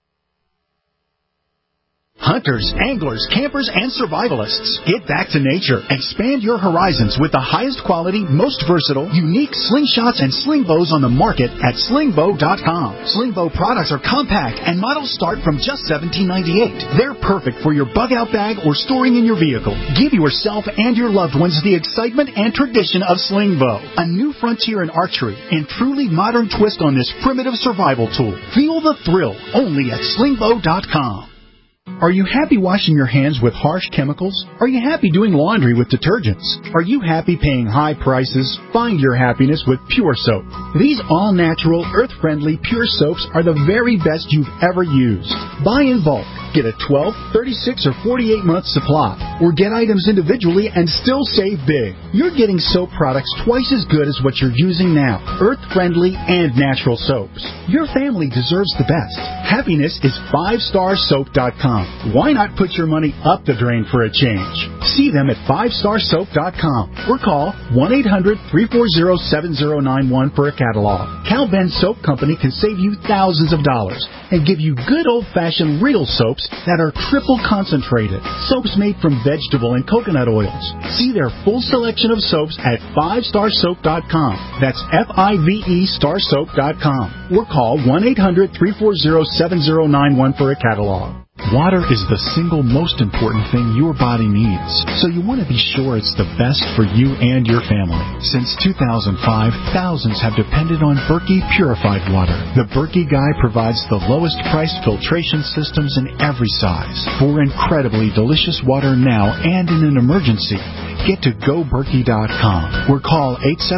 Hunters, anglers, campers, and survivalists. Get back to nature. Expand your horizons with the highest quality, most versatile, unique slingshots and sling bows on the market at slingbow.com. Slingbow products are compact and models start from just $17.98. They're perfect for your bug-out bag or storing in your vehicle. Give yourself and your loved ones the excitement and tradition of Slingbow, a new frontier in archery and truly modern twist on this primitive survival tool. Feel the thrill only at slingbow.com. Are you happy washing your hands with harsh chemicals? Are you happy doing laundry with detergents? Are you happy paying high prices? Find your happiness with Pure Soap. These all-natural, earth-friendly Pure Soaps are the very best you've ever used. Buy in bulk. Get a 12, 36, or 48-month supply. Or get items individually and still save big. You're getting soap products twice as good as what you're using now. Earth-friendly and natural soaps. Your family deserves the best. Happiness is 5starsoap.com. Why not put your money up the drain for a change? See them at 5starsoap.com or call 1-800-340-7091 for a catalog. Cal Ben Soap Company can save you thousands of dollars and give you good old-fashioned real soaps that are triple concentrated. Soaps made from vegetable and coconut oils. See their full selection of soaps at 5starsoap.com. That's F-I-V-E starsoap.com or call 1-800-340-7091 for a catalog. Water is the single most important thing your body needs, so you want to be sure it's the best for you and your family. Since 2005, thousands have depended on Berkey purified water. The Berkey Guy provides the lowest priced filtration systems in every size for incredibly delicious water now and in an emergency. Get to GoBerkey.com or call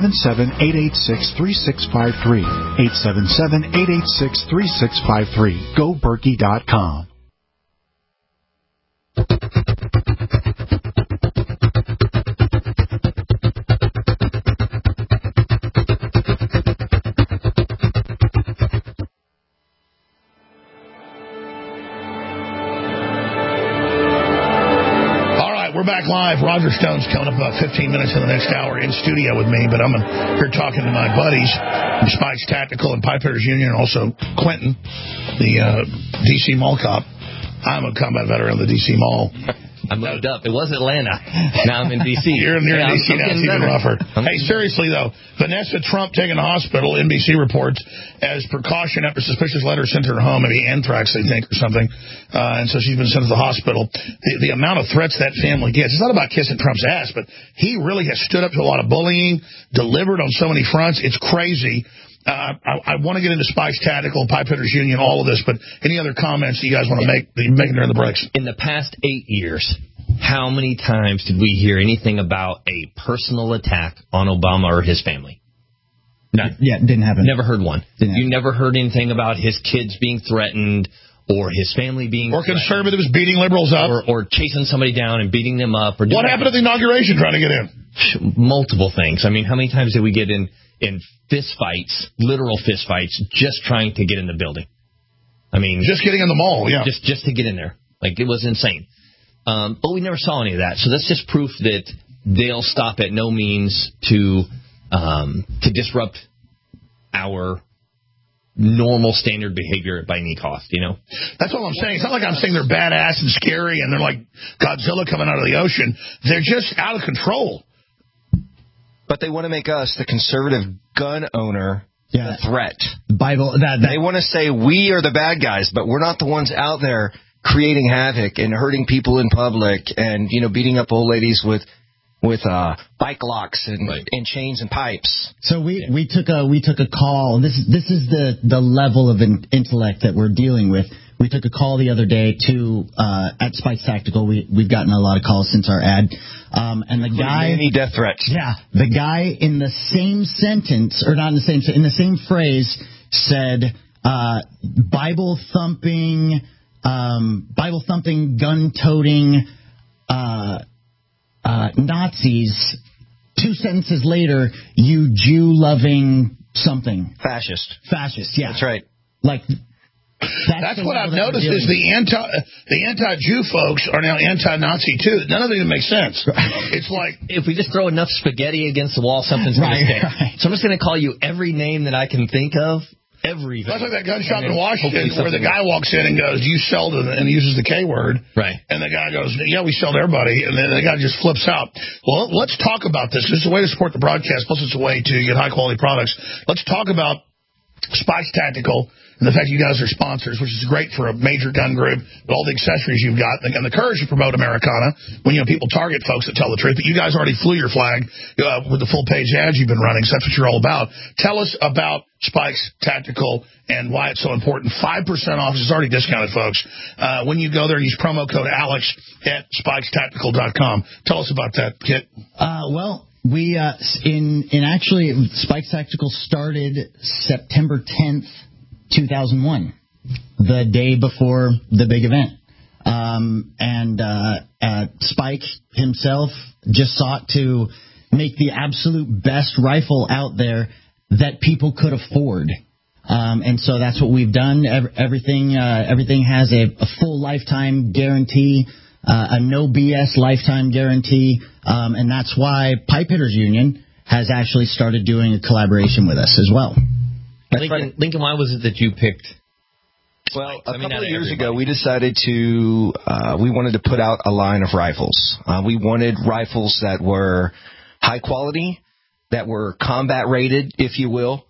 877-886-3653. 877-886-3653. GoBerkey.com. We're back live. Roger Stone's coming up about 15 minutes in the next hour in studio with me, but I'm here talking to my buddies from Spikes Tactical and Pipefitters Union, and also Quentin, the D.C. Mall cop. I'm a combat veteran of the D.C. Mall. I moved up. It was Atlanta. Now I'm in D.C. You're in D.C. now. It's even rougher. Hey, seriously, though, Vanessa Trump taken to hospital, NBC reports, as precaution after suspicious letter sent to her home, maybe anthrax, they think, or something. And so she's been sent to the hospital. The amount of threats that family gets, it's not about kissing Trump's ass, but he really has stood up to a lot of bullying, delivered on so many fronts. It's crazy. I want to get into Spikes Tactical, Pipefitters Union, all of this, but any other comments that you guys want to make that you're making during the breaks? In the past 8 years, how many times did we hear anything about a personal attack on Obama or his family? None. Yeah, didn't happen. Never heard one. You never heard anything about his kids being threatened or his family being or conservatives beating liberals up. Or chasing somebody down and beating them up. Or what happened at the inauguration trying to get in? Multiple things. I mean, how many times did we get in fist fights, literal fist fights, just trying to get in the building? I mean, just getting in the mall, yeah. Just to get in there. Like, it was insane. But we never saw any of that. So that's just proof that they'll stop at no means to disrupt our normal standard behavior by any cost, you know? That's all I'm saying. It's not like I'm saying they're badass and scary and they're like Godzilla coming out of the ocean. They're just out of control. But they want to make us, the conservative gun owner, the threat. Bible. They want to say we are the bad guys, but we're not the ones out there creating havoc and hurting people in public and, you know, beating up old ladies with bike locks and chains and pipes. So we took a call. This is the level of intellect that we're dealing with. We took a call the other day to at Spikes Tactical. We've gotten a lot of calls since our ad, and the guy many death threats. Yeah, the guy in the same sentence, or not in the same phrase, said Bible thumping, gun toting. Nazis, 2 sentences later, you Jew-loving something. Fascist, yeah. That's right. Like, that's what I've noticed is the anti-Jew folks are now anti-Nazi, too. None of it even makes sense. It's like... If we just throw enough spaghetti against the wall, something's going to stick. Right. So I'm just going to call you every name that I can think of. Everything. That's like that gun shop in Washington where the guy walks in and goes, "Do you sell to them?" and he uses the K word. Right. And the guy goes, "Yeah, we sell to everybody." And then the guy just flips out. Well, let's talk about this. This is a way to support the broadcast, plus it's a way to get high-quality products. Let's talk about Spikes Tactical and the fact you guys are sponsors, which is great for a major gun group, with all the accessories you've got, and the courage to promote Americana when, you know, people target folks that tell the truth. But you guys already flew your flag with the full-page ads you've been running, so that's what you're all about. Tell us about Spikes Tactical and why it's so important. 5% off. It's already discounted, folks. When you go there, use promo code Alex at spikestactical.com. Tell us about that, Kit. Well, we actually Spikes Tactical started September 10th, 2001, the day before the big event. Spike himself just sought to make the absolute best rifle out there that people could afford. And so that's what we've done. Everything has a full lifetime guarantee, a no BS lifetime guarantee. And that's why Pipe Hitters Union has actually started doing a collaboration with us as well. Lincoln, why was it that you picked? Well, a couple of years ago, we decided to, we wanted to put out a line of rifles. We wanted rifles that were high quality, that were combat rated, if you will,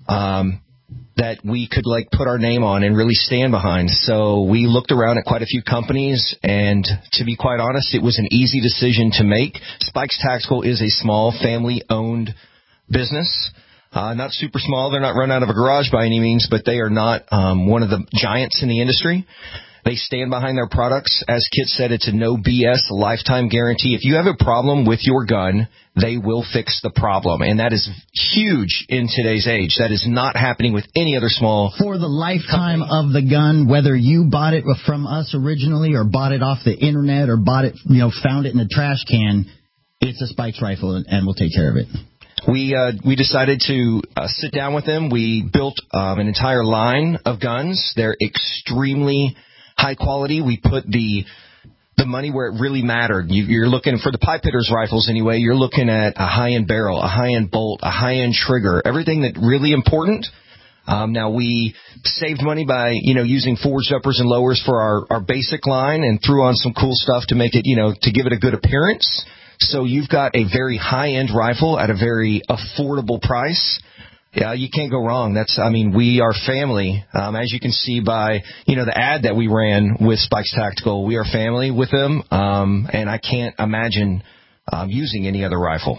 that we could like put our name on and really stand behind. So we looked around at quite a few companies, and to be quite honest, it was an easy decision to make. Spikes Tactical is a small family-owned business. Not super small. They're not run out of a garage by any means, but they are not one of the giants in the industry. They stand behind their products. As Kit said, it's a no BS lifetime guarantee. If you have a problem with your gun, they will fix the problem. And that is huge in today's age. That is not happening with any other small for the lifetime of the gun, whether you bought it from us originally or bought it off the internet or bought it, found it in a trash can, it's a Spikes rifle and we'll take care of it. We decided to sit down with them. We built an entire line of guns. They're extremely high quality. We put the money where it really mattered. You're looking for the Pipe Hitters rifles anyway. You're looking at a high-end barrel, a high-end bolt, a high-end trigger, everything that's really important. Now, we saved money by, using forged uppers and lowers for our basic line and threw on some cool stuff to make it, to give it a good appearance. So you've got a very high-end rifle at a very affordable price. Yeah, you can't go wrong. We are family. As you can see by, the ad that we ran with Spikes Tactical, we are family with them. And I can't imagine using any other rifle.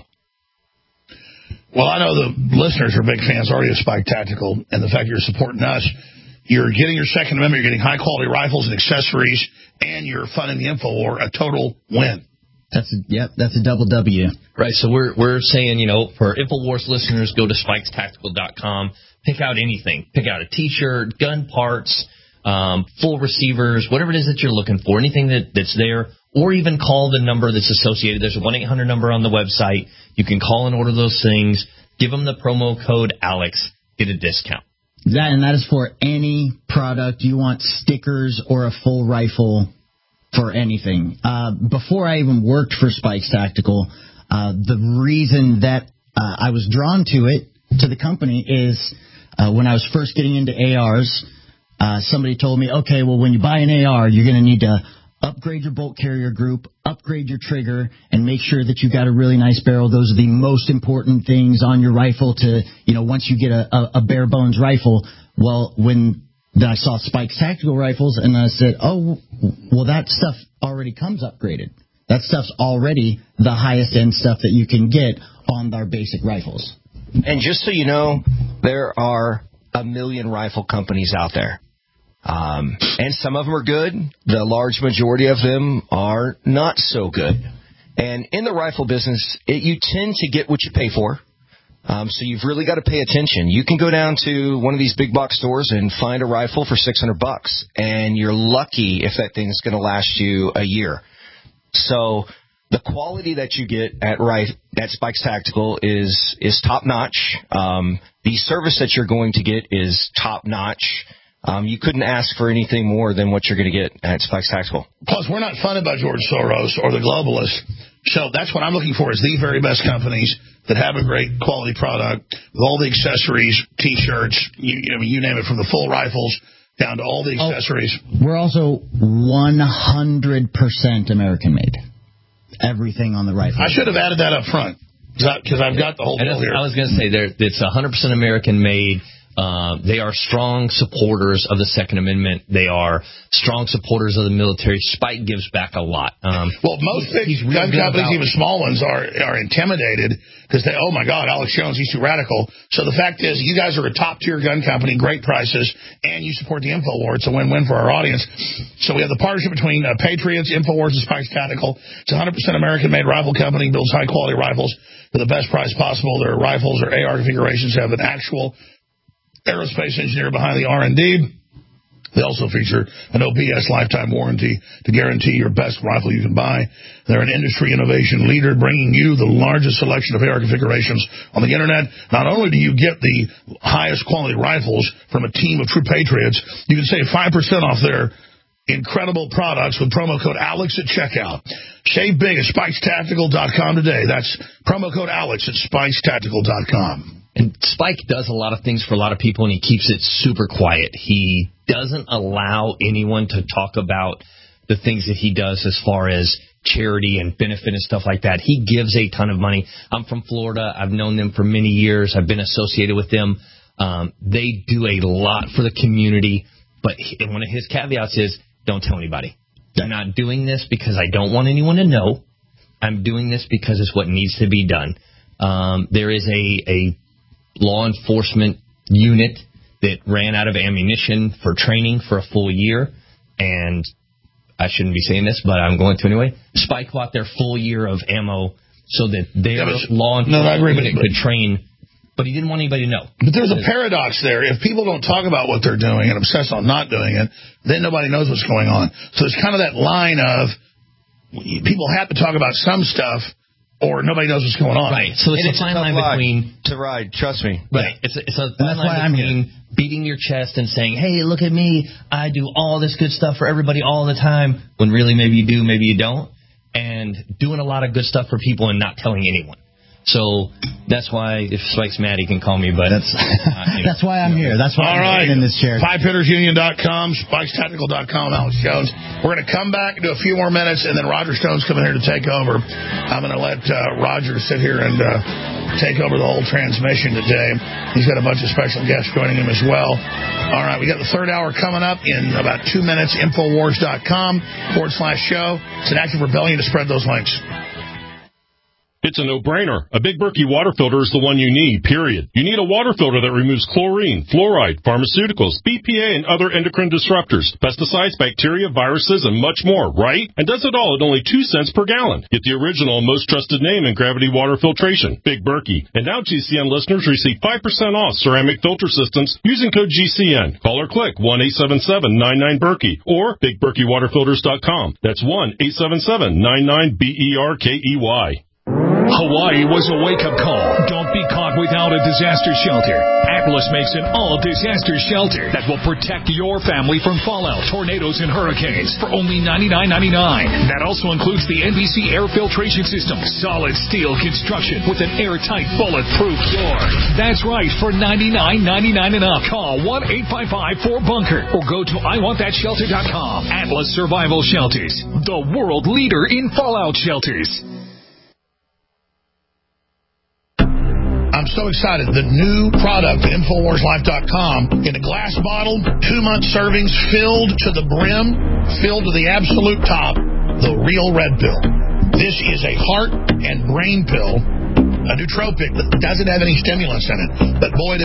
Well, I know the listeners are big fans already of Spike Tactical, and the fact you're supporting us, you're getting your Second Amendment, you're getting high-quality rifles and accessories, and you're funding the InfoWar, a total win. That's a double W. Right, so we're saying, for InfoWars listeners, go to spikestactical.com, pick out anything. Pick out a T-shirt, gun parts, full receivers, whatever it is that you're looking for, anything that's there, or even call the number that's associated. There's a 1-800 number on the website. You can call and order those things. Give them the promo code Alex. Get a discount. That is for any product. You want stickers or a full rifle for anything. Before I even worked for Spikes Tactical, the reason that I was drawn to the company is when I was first getting into ARs, somebody told me, okay, well, when you buy an AR, you're going to need to upgrade your bolt carrier group, upgrade your trigger, and make sure that you got a really nice barrel. Those are the most important things on your rifle to, once you get a bare bones rifle. Well, then I saw Spike's tactical rifles, and I said, oh, well, that stuff already comes upgraded. That stuff's already the highest end stuff that you can get on our basic rifles. And just so you know, there are a million rifle companies out there. And some of them are good. The large majority of them are not so good. And in the rifle business, you tend to get what you pay for. So you've really got to pay attention. You can go down to one of these big box stores and find a rifle for $600, and you're lucky if that thing's going to last you a year. So the quality that you get at Spike's Tactical is top notch. The service that you're going to get is top notch. You couldn't ask for anything more than what you're going to get at Spike's Tactical. Plus, we're not funded by George Soros or the globalists. So that's what I'm looking for, is the very best companies that have a great quality product with all the accessories, T-shirts, you name it, from the full rifles down to all the accessories. We're also 100% American-made. Everything on the rifle. I should have added that up front, because I've got the whole deal here. I was going to say, it's 100% American-made. They are strong supporters of the Second Amendment. They are strong supporters of the military. Spike gives back a lot. Well, most big gun companies, even small ones, are intimidated because they, oh my God, Alex Jones, he's too radical. So the fact is, you guys are a top-tier gun company, great prices, and you support the InfoWar. It's a win-win for our audience. So we have the partnership between Patriots, InfoWars, and Spike's Tactical. It's a 100% American-made rifle company, builds high-quality rifles for the best price possible. Their rifles or AR configurations have an actual aerospace engineer behind the R&D. They also feature an OPS lifetime warranty to guarantee your best rifle you can buy. They're an industry innovation leader, bringing you the largest selection of AR configurations on the Internet. Not only do you get the highest quality rifles from a team of true patriots, you can save 5% off their incredible products with promo code ALEX at checkout. Save big at SpikesTactical.com today. That's promo code ALEX at SpikesTactical.com. And Spike does a lot of things for a lot of people, and he keeps it super quiet. He doesn't allow anyone to talk about the things that he does as far as charity and benefit and stuff like that. He gives a ton of money. I'm from Florida. I've known them for many years. I've been associated with them. They do a lot for the community, but one of his caveats is, don't tell anybody. I'm not doing this because I don't want anyone to know. I'm doing this because it's what needs to be done. There is a law enforcement unit that ran out of ammunition for training for a full year, and I shouldn't be saying this, but I'm going to anyway. Spike bought their full year of ammo so that their law enforcement unit could train, but he didn't want anybody to know. But there's a paradox there. If people don't talk about what they're doing and obsess on not doing it, then nobody knows what's going on. So it's kind of that line of people have to talk about some stuff, or nobody knows what's going on. Right. So it's a fine line between... to ride, trust me. Right. It's a fine line between beating your chest and saying, hey, look at me, I do all this good stuff for everybody all the time, when really maybe you do, maybe you don't, and doing a lot of good stuff for people and not telling anyone. So that's why if Spike's mad, he can call me, but that's why I'm here. That's why I'm in this chair. PipeHittersUnion.com, SpikesTactical.com, Alex Jones. We're going to come back and do a few more minutes, and then Roger Stone's coming here to take over. I'm going to let Roger sit here and take over the whole transmission today. He's got a bunch of special guests joining him as well. All right, we got the third hour coming up in about 2 minutes. Infowars.com/show. It's an active rebellion to spread those links. It's a no-brainer. A Big Berkey water filter is the one you need, period. You need a water filter that removes chlorine, fluoride, pharmaceuticals, BPA, and other endocrine disruptors, pesticides, bacteria, viruses, and much more, right? And does it all at only 2 cents per gallon. Get the original and most trusted name in gravity water filtration, Big Berkey. And now GCN listeners receive 5% off ceramic filter systems using code GCN. Call or click 1-877-99-BERKEY or BigBerkeyWaterFilters.com. That's 1-877-99-BERKEY. Hawaii was a wake-up call. Don't be caught without a disaster shelter. Atlas makes an all-disaster shelter that will protect your family from fallout, tornadoes, and hurricanes for only $99.99. That also includes the NBC air filtration system, solid steel construction with an airtight, bulletproof door. That's right, for $99.99 and up. Call 1-855-4BUNKER or go to IWantThatShelter.com. Atlas Survival Shelters, the world leader in fallout shelters. I'm so excited. The new product at InfoWarsLife.com in a glass bottle, 2-month servings filled to the brim, filled to the absolute top, the real red pill. This is a heart and brain pill, a nootropic that doesn't have any stimulants in it. But boy,